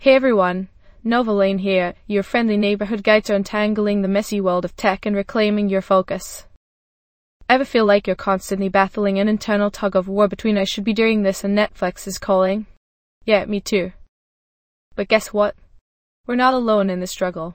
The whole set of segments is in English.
Hey everyone, Nova Lane here, your friendly neighborhood guide to untangling the messy world of tech and reclaiming your focus. Ever feel like you're constantly battling an internal tug-of-war between I should be doing this and Netflix is calling? Yeah, me too. But guess what? We're not alone in the struggle.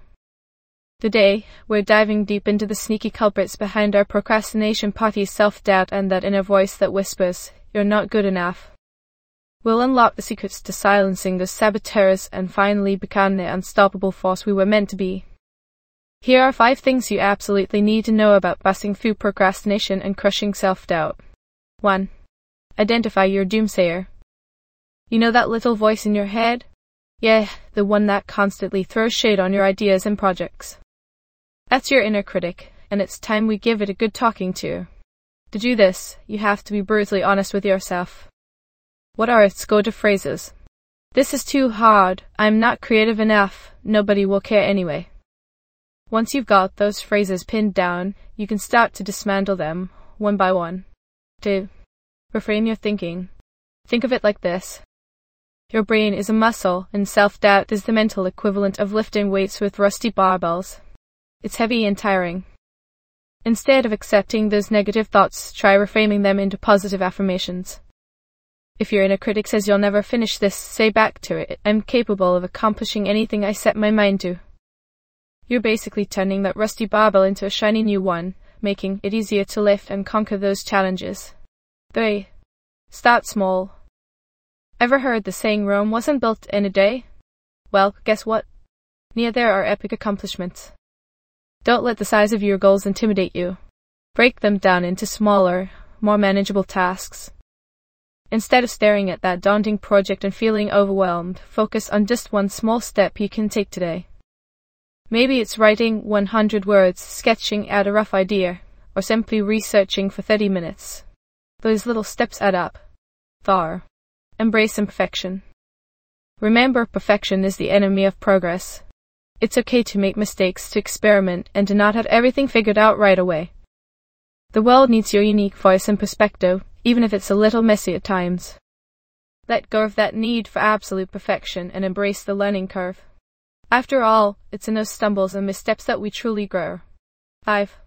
Today, we're diving deep into the sneaky culprits behind our procrastination potty, self-doubt, and that inner voice that whispers, "You're not good enough." We'll unlock the secrets to silencing those saboteurs and finally become the unstoppable force we were meant to be. Here are 5 things you absolutely need to know about busting through procrastination and crushing self-doubt. 1. Identify your doomsayer. You know that little voice in your head? Yeah, the one that constantly throws shade on your ideas and projects. That's your inner critic, and it's time we give it a good talking to. To do this, you have to be brutally honest with yourself. What are its go-to phrases? This is too hard, I'm not creative enough, nobody will care anyway. Once you've got those phrases pinned down, you can start to dismantle them, one by one. 2. Reframe your thinking. Think of it like this. Your brain is a muscle, and self-doubt is the mental equivalent of lifting weights with rusty barbells. It's heavy and tiring. Instead of accepting those negative thoughts, try reframing them into positive affirmations. If your inner critic says you'll never finish this, say back to it, I'm capable of accomplishing anything I set my mind to. You're basically turning that rusty barbell into a shiny new one, making it easier to lift and conquer those challenges. 3. Start small. Ever heard the saying Rome wasn't built in a day? Well, guess what? Neither are epic accomplishments. Don't let the size of your goals intimidate you. Break them down into smaller, more manageable tasks. Instead of staring at that daunting project and feeling overwhelmed, focus on just one small step you can take today. Maybe it's writing 100 words, sketching out a rough idea, or simply researching for 30 minutes. Those little steps add up. 4. Embrace imperfection. Remember, perfection is the enemy of progress. It's okay to make mistakes, to experiment, and to not have everything figured out right away. The world needs your unique voice and perspective, even if it's a little messy at times. Let go of that need for absolute perfection and embrace the learning curve. After all, it's in those stumbles and missteps that we truly grow. 5.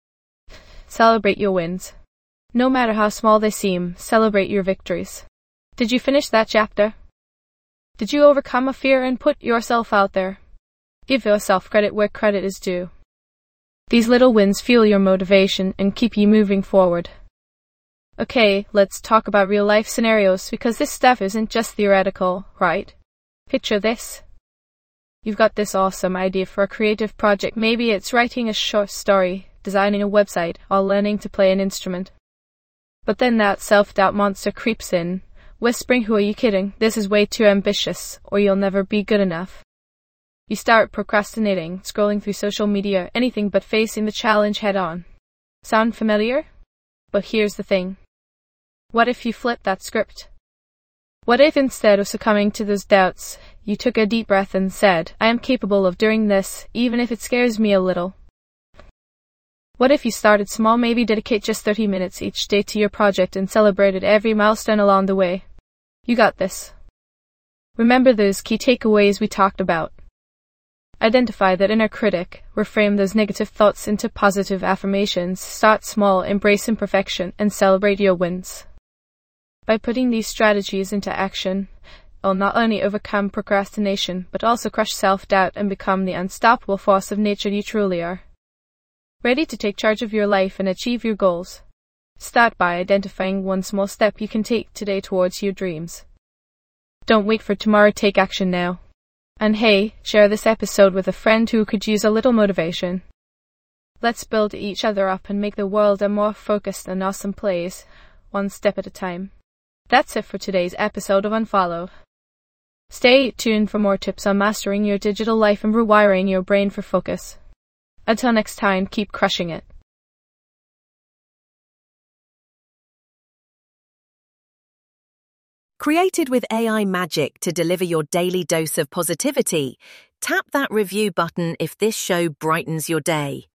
Celebrate your wins. No matter how small they seem, celebrate your victories. Did you finish that chapter? Did you overcome a fear and put yourself out there? Give yourself credit where credit is due. These little wins fuel your motivation and keep you moving forward. Okay, let's talk about real-life scenarios, because this stuff isn't just theoretical, right? Picture this. You've got this awesome idea for a creative project. Maybe it's writing a short story, designing a website, or learning to play an instrument. But then that self-doubt monster creeps in, whispering, "Who are you kidding? This is way too ambitious, or you'll never be good enough." You start procrastinating, scrolling through social media, anything but facing the challenge head-on. Sound familiar? But here's the thing. What if you flip that script? What if instead of succumbing to those doubts, you took a deep breath and said, "I am capable of doing this, even if it scares me a little"? What if you started small, maybe dedicate just 30 minutes each day to your project and celebrated every milestone along the way? You got this. Remember those key takeaways we talked about. Identify that inner critic, reframe those negative thoughts into positive affirmations, start small, embrace imperfection, and celebrate your wins. By putting these strategies into action, you'll not only overcome procrastination, but also crush self-doubt and become the unstoppable force of nature you truly are. Ready to take charge of your life and achieve your goals? Start by identifying one small step you can take today towards your dreams. Don't wait for tomorrow, take action now. And hey, share this episode with a friend who could use a little motivation. Let's build each other up and make the world a more focused and awesome place, one step at a time. That's it for today's episode of Unfollow. Stay tuned for more tips on mastering your digital life and rewiring your brain for focus. Until next time, keep crushing it. Created with AI magic to deliver your daily dose of positivity, tap that review button if this show brightens your day.